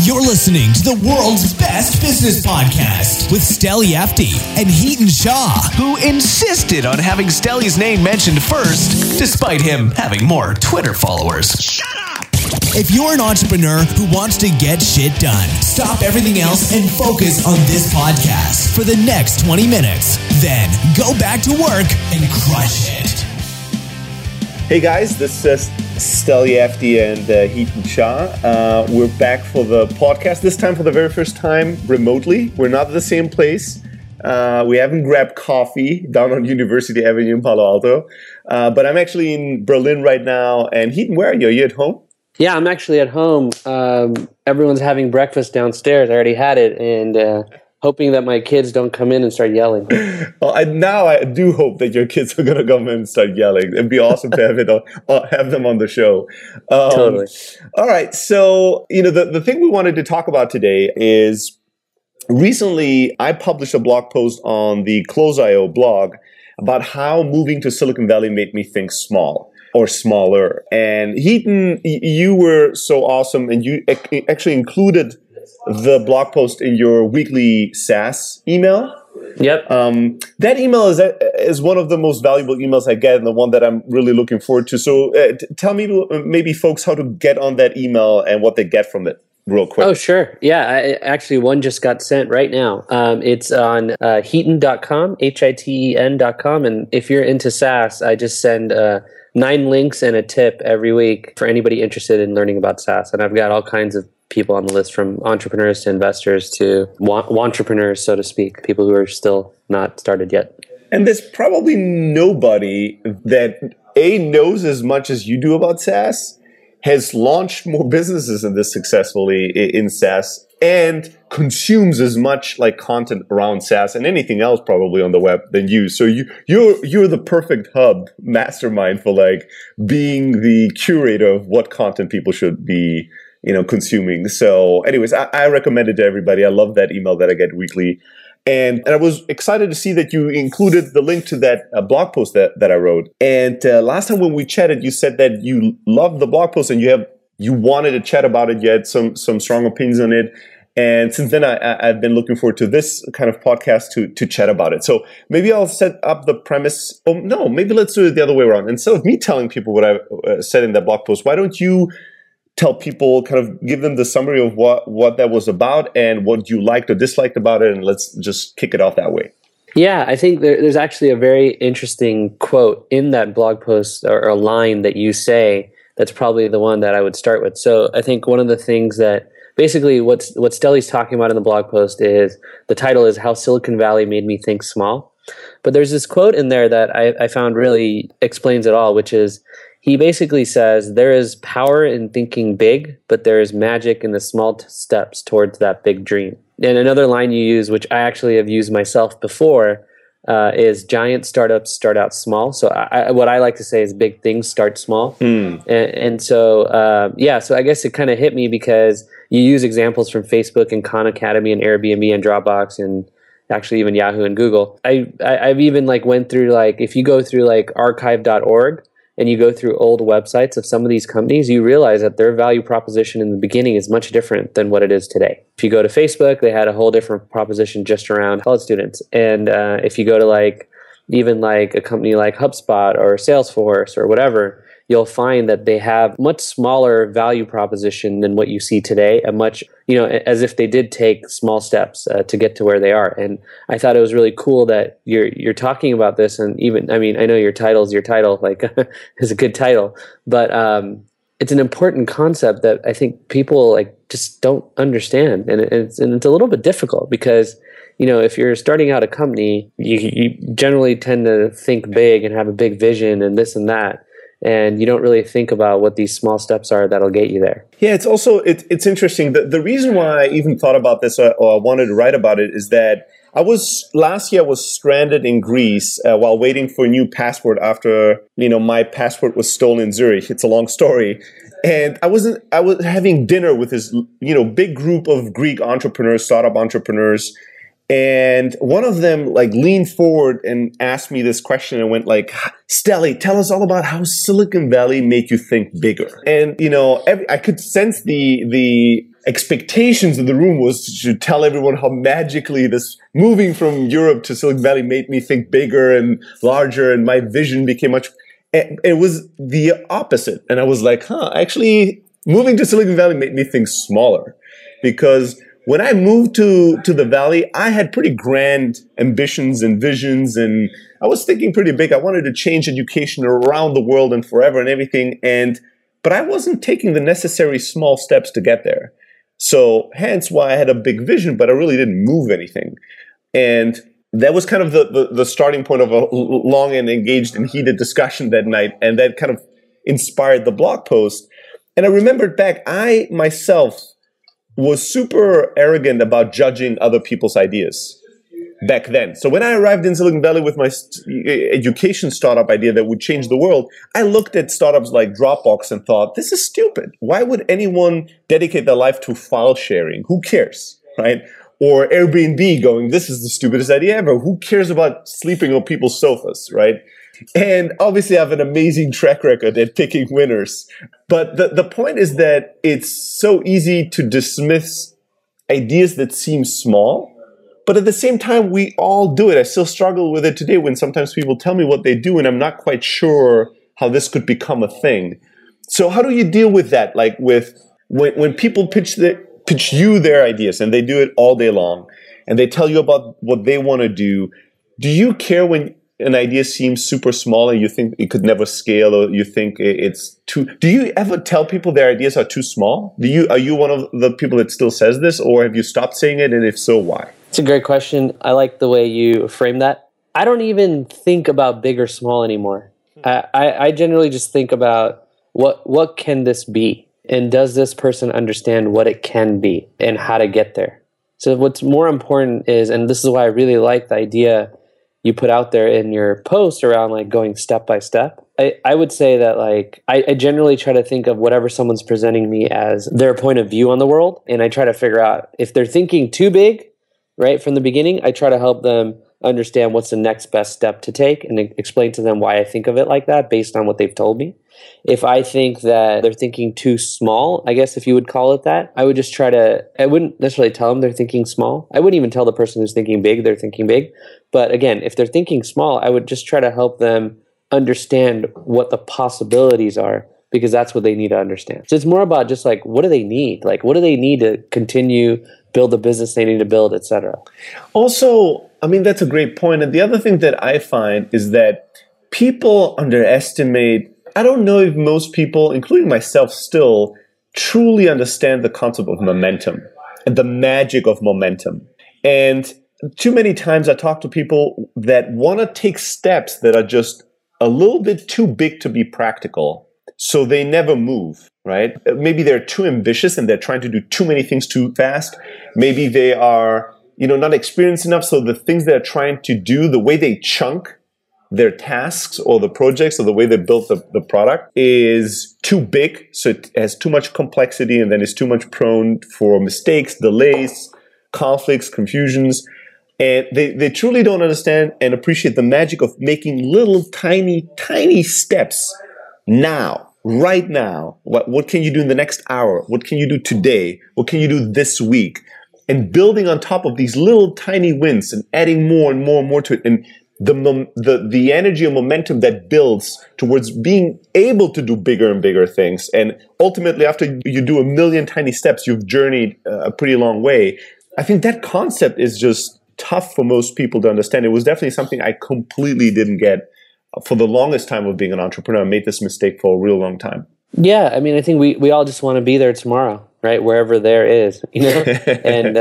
You're listening to the world's best business podcast with Steli Efti and Heaton Shaw, who insisted on having Steli's name mentioned first, despite him having more Twitter followers. Shut up! If you're an entrepreneur who wants to get shit done, stop everything else and focus on this podcast for the next 20 minutes. Then go back to work and crush it. Hey guys, this is Steli Efti and Heaton Shaw. We're back for the podcast, this time for the very first time remotely. We're not at the same place. We haven't grabbed coffee down on University Avenue in Palo Alto. But I'm actually in Berlin right now. And Heaton, where are you? Are you at home? Yeah, I'm actually at home. Everyone's having breakfast downstairs. I already had it, and hoping that my kids don't come in and start yelling. Well, I do hope that your kids are going to come in and start yelling. It'd be awesome to have them on the show. Totally. All right. So, the thing we wanted to talk about today is recently I published a blog post on the Close.io blog about how moving to Silicon Valley made me think small or smaller. And Heaton, you were so awesome, and you actually included the blog post in your weekly SaaS email. Yep. That email is one of the most valuable emails I get, and the one that I'm really looking forward to. So tell me, maybe folks, how to get on that email and what they get from it real quick. Oh, sure. Yeah, actually, one just got sent right now. It's on Heaton.com, HITEN.com. And if you're into SaaS, I just send 9 links and a tip every week for anybody interested in learning about SaaS. And I've got all kinds of people on the list, from entrepreneurs to investors to entrepreneurs, so to speak, people who are still not started yet. And there's probably nobody that knows as much as you do about SaaS, has launched more businesses in this successfully in SaaS, and consumes as much like content around SaaS and anything else probably on the web than you. So you're the perfect hub mastermind for like being the curator of what content people should be consuming. So anyways, I recommend it to everybody. I love that email that I get weekly. And I was excited to see that you included the link to that blog post that I wrote. And last time when we chatted, you said that you loved the blog post and you wanted to chat about it. You had some strong opinions on it. And since then, I've been looking forward to this kind of podcast to chat about it. So maybe I'll set up the premise. Oh, no, maybe let's do it the other way around. Instead of me telling people what I said in that blog post, why don't you tell people, kind of give them the summary of what that was about and what you liked or disliked about it, and let's just kick it off that way. Yeah, I think there's actually a very interesting quote in that blog post, or a line that you say that's probably the one that I would start with. So I think one of the things that basically what Steli's talking about in the blog post is, the title is How Silicon Valley Made Me Think Small. But there's this quote in there that I found really explains it all, which is, he basically says, there is power in thinking big, but there is magic in the small steps towards that big dream. And another line you use, which I actually have used myself before, is giant startups start out small. So what I like to say is big things start small. And so I guess it kind of hit me because you use examples from Facebook and Khan Academy and Airbnb and Dropbox and actually even Yahoo and Google. I've even went through, if you go through archive.org, and you go through old websites of some of these companies, you realize that their value proposition in the beginning is much different than what it is today. If you go to Facebook, they had a whole different proposition just around college students. And if you go to even a company like HubSpot or Salesforce or whatever, you'll find that they have much smaller value proposition than what you see today, a much, as if they did take small steps to get to where they are. And I thought it was really cool that you're talking about this. And even, I know your title, is a good title, but it's an important concept that I think people just don't understand. And it's a little bit difficult because, if you're starting out a company, you generally tend to think big and have a big vision and this and that. And you don't really think about what these small steps are that'll get you there. Yeah, it's also, it's interesting. The reason why I even thought about this or I wanted to write about it is that last year I was stranded in Greece while waiting for a new passport after, my passport was stolen in Zurich. It's a long story. And I was having dinner with this, big group of Greek entrepreneurs, startup entrepreneurs. And one of them like leaned forward and asked me this question and went like, Stelly, tell us all about how Silicon Valley made you think bigger. And, I could sense the expectations in the room was to tell everyone how magically this moving from Europe to Silicon Valley made me think bigger and larger, and my vision became much. It was the opposite. And I was like, actually, moving to Silicon Valley made me think smaller, because when I moved to the Valley, I had pretty grand ambitions and visions, and I was thinking pretty big. I wanted to change education around the world and forever and everything. But I wasn't taking the necessary small steps to get there. So hence why I had a big vision, but I really didn't move anything. And that was kind of the starting point of a long and engaged and heated discussion that night. And that kind of inspired the blog post. And I remembered back, I myself was super arrogant about judging other people's ideas back then. So when I arrived in Silicon Valley with my education startup idea that would change the world, I looked at startups like Dropbox and thought, this is stupid. Why would anyone dedicate their life to file sharing? Who cares, right? Or Airbnb going, this is the stupidest idea ever. Who cares about sleeping on people's sofas, right? And obviously I have an amazing track record at picking winners. But the point is that it's so easy to dismiss ideas that seem small. But at the same time, we all do it. I still struggle with it today when sometimes people tell me what they do and I'm not quite sure how this could become a thing. So how do you deal with that? Like when people pitch you their ideas, and they do it all day long, and they tell you about what they want to do you care when an idea seems super small and you think it could never scale, or you think it's too... Do you ever tell people their ideas are too small? Are you one of the people that still says this, or have you stopped saying it, and if so, why? It's a great question. I like the way you frame that. I don't even think about big or small anymore. I generally just think about what can this be? And does this person understand what it can be and how to get there? So what's more important is, and this is why I really like the idea you put out there in your post around like going step by step. I would say that like I generally try to think of whatever someone's presenting me as their point of view on the world. And I try to figure out if they're thinking too big, right, from the beginning, I try to help them understand what's the next best step to take and explain to them why I think of it like that based on what they've told me. If I think that they're thinking too small, I guess if you would call it that, I would just I wouldn't necessarily tell them they're thinking small. I wouldn't even tell the person who's thinking big they're thinking big. But again, if they're thinking small, I would just try to help them understand what the possibilities are, because that's what they need to understand. So it's more about just like, what do they need? Like, what do they need to continue, build the business they need to build, et cetera? Also, I mean, that's a great point. And the other thing that I find is that people underestimate, I don't know if most people, including myself still, truly understand the concept of momentum and the magic of momentum. And too many times I talk to people that want to take steps that are just a little bit too big to be practical, so they never move, right? Maybe they're too ambitious and they're trying to do too many things too fast. Maybe they are, not experienced enough, so the things they're trying to do, the way they chunk their tasks or the projects or the way they built the product is too big, so it has too much complexity and then is too much prone for mistakes, delays, conflicts, confusions. And they truly don't understand and appreciate the magic of making little tiny, tiny steps now, right now. What can you do in the next hour? What can you do today? What can you do this week? And building on top of these little tiny wins and adding more and more and more to it. And the energy and momentum that builds towards being able to do bigger and bigger things. And ultimately, after you do a million tiny steps, you've journeyed a pretty long way. I think that concept is just tough for most people to understand. It was definitely something I completely didn't get for the longest time of being an entrepreneur. I made this mistake for a real long time. Yeah, I mean, I think we all just want to be there tomorrow, right? Wherever there is, and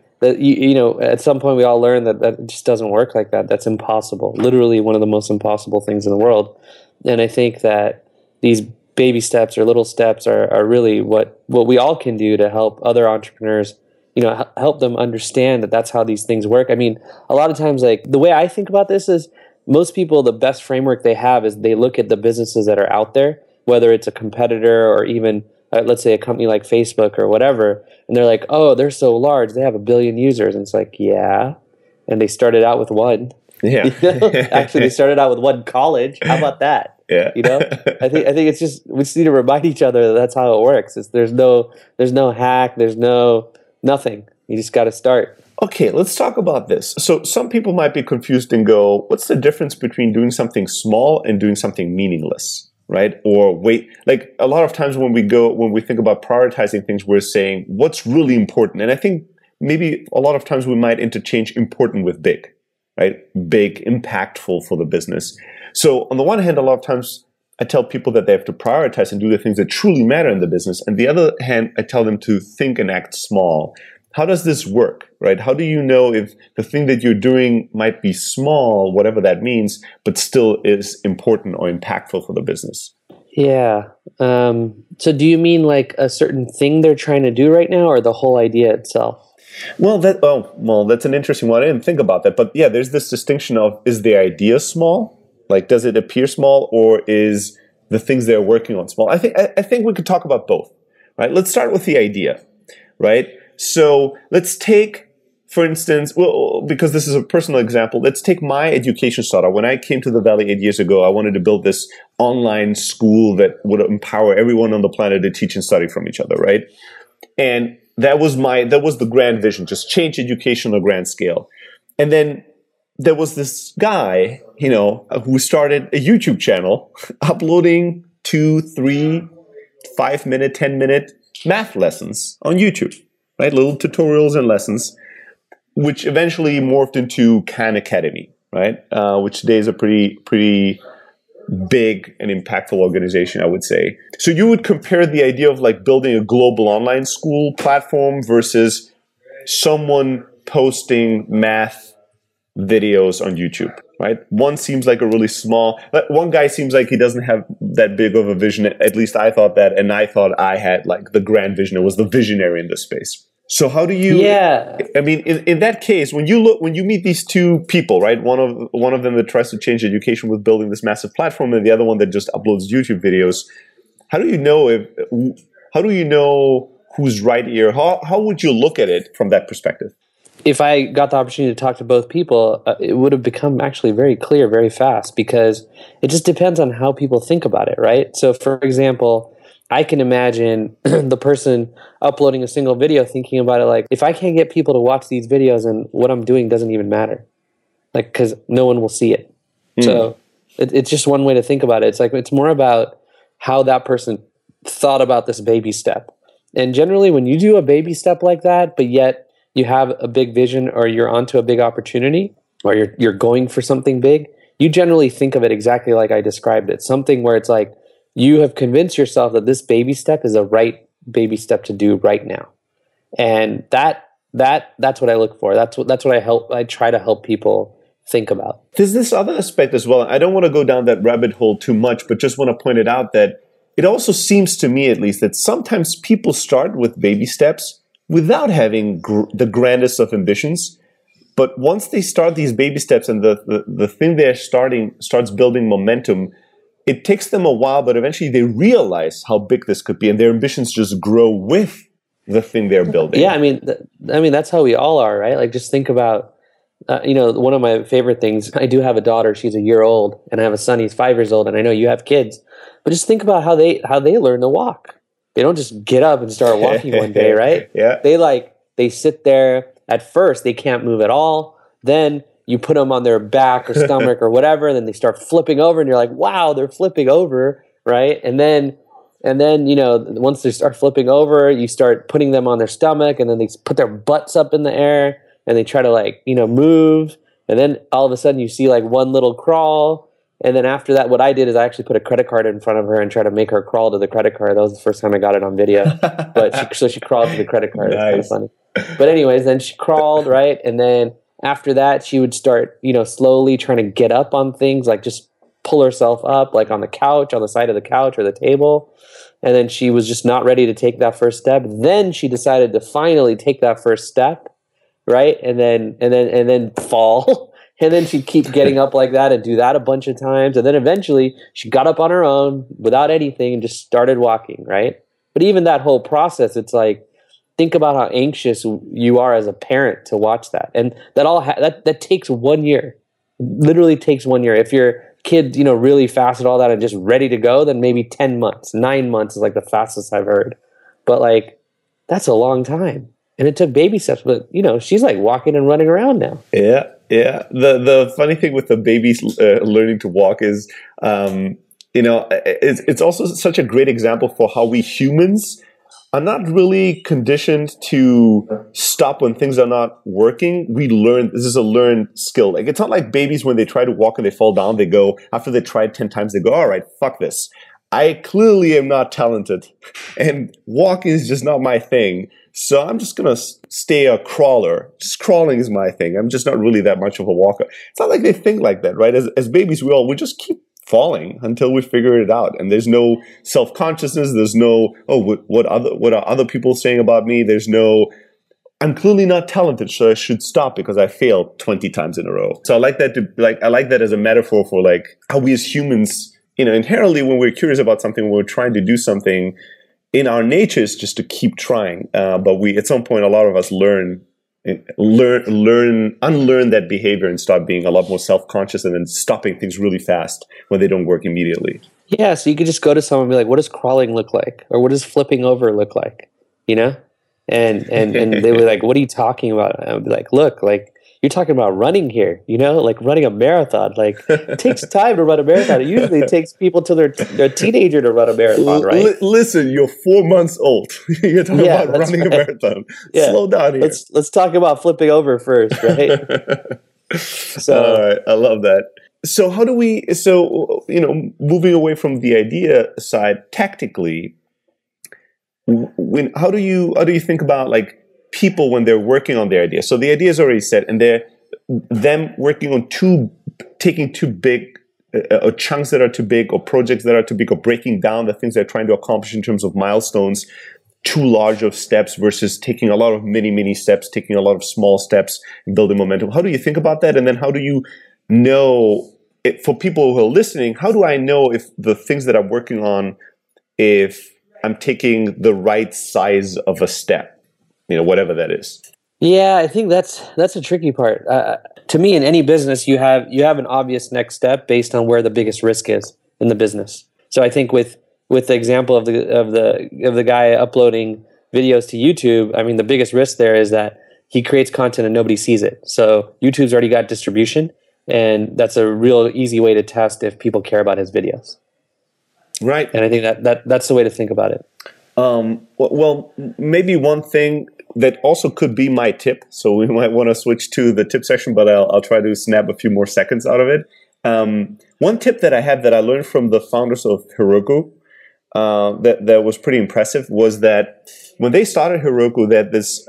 at some point we all learn that it just doesn't work like that. That's impossible. Literally one of the most impossible things in the world. And I think that these baby steps or little steps are really what we all can do to help other entrepreneurs, help them understand that that's how these things work. I mean, a lot of times, like the way I think about this is most people, the best framework they have is they look at the businesses that are out there, whether it's a competitor or even let's say a company like Facebook or whatever, and they're like, oh, they're so large, they have 1 billion users. And it's like, yeah, and they started out with one. Yeah. Actually, they started out with one college. How about that? Yeah. I think it's just, we just need to remind each other that that's how it works. There's no hack. There's nothing. You just got to start. Okay, let's talk about this. So some people might be confused and go, what's the difference between doing something small and doing something meaningless, right? Or wait, like a lot of times when we think about prioritizing things, we're saying what's really important. And I think maybe a lot of times we might interchange important with big, right? Big, impactful for the business. So on the one hand, a lot of times I tell people that they have to prioritize and do the things that truly matter in the business. And the other hand, I tell them to think and act small. How does this work, right? How do you know if the thing that you're doing might be small, whatever that means, but still is important or impactful for the business? Yeah. So do you mean like a certain thing they're trying to do right now, or the whole idea itself? Well, that's an interesting one. I didn't think about that. But yeah, there's this distinction of, is the idea small? Like, does it appear small, or is the things they're working on small? I think we could talk about both, right? Let's start with the idea, right? So let's take, for instance, well, because this is a personal example, let's take my education startup. When I came to the Valley 8 years ago, I wanted to build this online school that would empower everyone on the planet to teach and study from each other, right? And that was the grand vision, just change education on a grand scale. And then there was this guy, who started a YouTube channel uploading 2, 3, 5-minute, 10-minute math lessons on YouTube. Right, little tutorials and lessons, which eventually morphed into Khan Academy, right? Which today is a pretty big and impactful organization, I would say. So you would compare the idea of like building a global online school platform versus someone posting math videos on YouTube, right? One seems like a really small, one guy seems like he doesn't have that big of a vision. At least I thought that, and I thought I had like the grand vision. It was the visionary in this space. So how do you? Yeah. I mean, in that case, when you meet these two people, right? One of them that tries to change education with building this massive platform, and the other one that just uploads YouTube videos. How do you know who's right here? How would you look at it from that perspective? If I got the opportunity to talk to both people, it would have become actually very clear very fast, because it just depends on how people think about it, right? So, for example, I can imagine the person uploading a single video thinking about it like, if I can't get people to watch these videos, then what I'm doing doesn't even matter, like, because no one will see it. So it's just one way to think about it. It's like, it's more about how that person thought about this baby step. And generally, when you do a baby step like that, but yet you have a big vision, or you're onto a big opportunity, or you're going for something big, you generally think of it exactly like I described it. Something where it's like, you have convinced yourself that this baby step is a right baby step to do right now. And that's what I look for. That's what I try to help people think about. There's this other aspect as well. I don't want to go down that rabbit hole too much, but just want to point it out that it also seems to me, at least, that sometimes people start with baby steps without having the grandest of ambitions. But once they start these baby steps and the thing they're starting starts building momentum, it takes them a while, but eventually they realize how big this could be, and their ambitions just grow with the thing they're building. Yeah, I mean, that's how we all are, right? Like, just think about, one of my favorite things. I do have a daughter; she's a year old, and I have a son; he's 5 years old. And I know you have kids, but just think about how they learn to walk. They don't just get up and start walking one day, right? Yeah. They sit there. At first, they can't move at all. Then you put them on their back or stomach or whatever, and then they start flipping over, and you're like, wow, they're flipping over, right? And then, once they start flipping over, you start putting them on their stomach, and then they put their butts up in the air, and they try to move. And then all of a sudden you see like one little crawl. And then after that, what I did is I actually put a credit card in front of her and tried to make her crawl to the credit card. That was the first time I got it on video. So she crawled to the credit card. Nice. It's kind of funny. But anyways, then she crawled, right? And then after that, she would start, slowly trying to get up on things, like just pull herself up, like on the couch, on the side of the couch or the table. And then she was just not ready to take that first step. Then she decided to finally take that first step, right? And then fall. And then she'd keep getting up like that and do that a bunch of times. And then eventually she got up on her own without anything and just started walking, right? But even that whole process, it's like, think about how anxious you are as a parent to watch that. And that takes 1 year. Literally takes 1 year. If your kid, really fast at all that and just ready to go, then maybe 10 months, 9 months is like the fastest I've heard. But like, that's a long time. And it took baby steps, but she's like walking and running around now. Yeah. The funny thing with the babies learning to walk is, it's also such a great example for how we humans are not really conditioned to stop when things are not working. We learn, this is a learned skill. Like, it's not like babies when they try to walk and they fall down, they go, after they tried 10 times, they go, all right, fuck this. I clearly am not talented and walking is just not my thing. So I'm just going to stay a crawler. Just crawling is my thing. I'm just not really that much of a walker. It's not like they think like that, right? As babies, we just keep falling until we figure it out. And there's no self-consciousness. There's no, what are other people saying about me? There's no, I'm clearly not talented, so I should stop because I failed 20 times in a row. So I like that as a metaphor for like how we as humans, inherently when we're curious about something, when we're trying to do something, in our nature is just to keep trying. But at some point, a lot of us unlearn that behavior and start being a lot more self-conscious and then stopping things really fast when they don't work immediately. Yeah, so you could just go to someone and be like, what does crawling look like? Or what does flipping over look like? And they were like, what are you talking about? And I would be like, look, like, you're talking about running here, like running a marathon. Like, it takes time to run a marathon. It usually takes people till they're a teenager to run a marathon, right? Listen, you're 4 months old. You're talking about running a marathon. Yeah. Slow down here. Let's talk about flipping over first, right? All right, I love that. So how do we? Moving away from the idea side, tactically, how do you think about like people when they're working on their idea? So the idea is already set, and they're them working on taking too big or chunks that are too big, or projects that are too big, or breaking down the things they're trying to accomplish in terms of milestones, too large of steps versus taking a lot of mini steps, taking a lot of small steps and building momentum. How do you think about that? And then how do you know, for people who are listening, how do I know if the things that I'm working on, if I'm taking the right size of a step? Whatever that is. Yeah, I think that's a tricky part. To me, in any business, you have an obvious next step based on where the biggest risk is in the business. So I think with the example of the guy uploading videos to YouTube, I mean, the biggest risk there is that he creates content and nobody sees it. So YouTube's already got distribution, and that's a real easy way to test if people care about his videos. Right. And I think that's the way to think about it. Well, maybe one thing that also could be my tip, so we might want to switch to the tip section, but I'll try to snap a few more seconds out of it. One tip that I had that I learned from the founders of Heroku that was pretty impressive was that when they started Heroku, they had this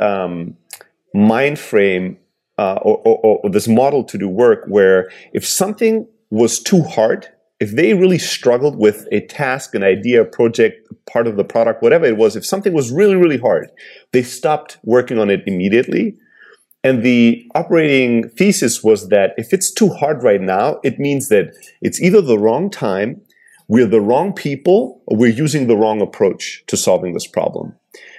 mind frame or this model to do work where if something was too hard, if they really struggled with a task, an idea, a project, part of the product, whatever it was, if something was really, really hard, they stopped working on it immediately. And the operating thesis was that if it's too hard right now, it means that it's either the wrong time, we're the wrong people, or we're using the wrong approach to solving this problem.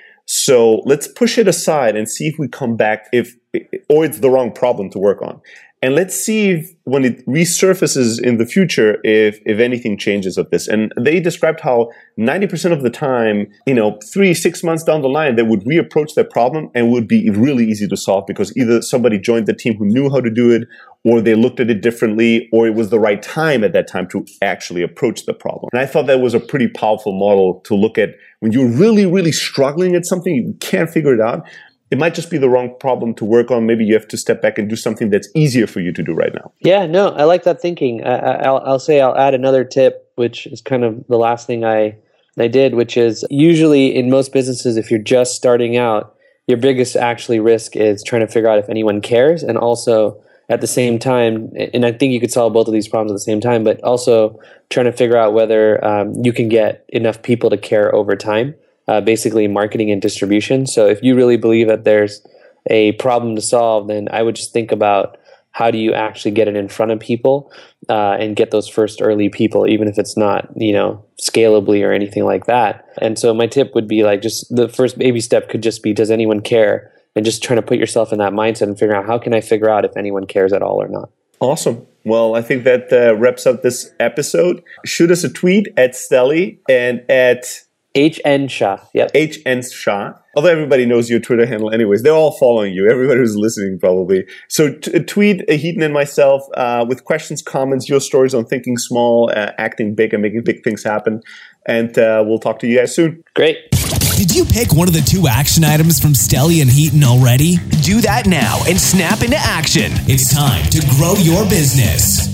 So let's push it aside and see if we come back, or it's the wrong problem to work on. And let's see if, when it resurfaces in the future, if anything changes of this. And they described how 90% of the time, 3-6 months down the line, they would reapproach that problem and would be really easy to solve because either somebody joined the team who knew how to do it, or they looked at it differently, or it was the right time at that time to actually approach the problem. And I thought that was a pretty powerful model to look at when you're really, really struggling at something, you can't figure it out. It might just be the wrong problem to work on. Maybe you have to step back and do something that's easier for you to do right now. Yeah, no, I like that thinking. I'll add another tip, which is kind of the last thing I did, which is usually in most businesses, if you're just starting out, your biggest actually risk is trying to figure out if anyone cares, and also at the same time, and I think you could solve both of these problems at the same time, but also trying to figure out whether you can get enough people to care over time. Basically marketing and distribution. So if you really believe that there's a problem to solve, then I would just think about how do you actually get it in front of people and get those first early people, even if it's not, scalably or anything like that. And so my tip would be like, just the first baby step could just be, does anyone care? And just trying to put yourself in that mindset and figure out, how can I figure out if anyone cares at all or not? Awesome. Well, I think that wraps up this episode. Shoot us a tweet at Stelly and at HN Shah. Yep. HN Shah. Although everybody knows your Twitter handle anyways. They're all following you. Everybody who's listening probably. So tweet Hiten and myself with questions, comments, your stories on thinking small, acting big, and making big things happen. And we'll talk to you guys soon. Great. Did you pick one of the 2 action items from Stelly and Hiten already? Do that now and snap into action. It's time to grow your business.